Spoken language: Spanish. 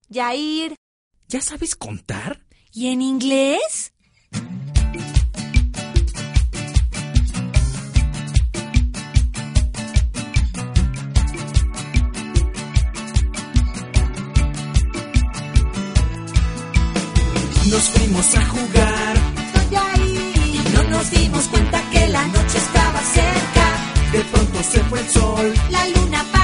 Yair. ¿Ya sabes contar? ¿Y en inglés? Nos fuimos a jugar Soy Yair. Y no nos dimos cuenta que la noche estaba cerca. De pronto se fue el sol. La luna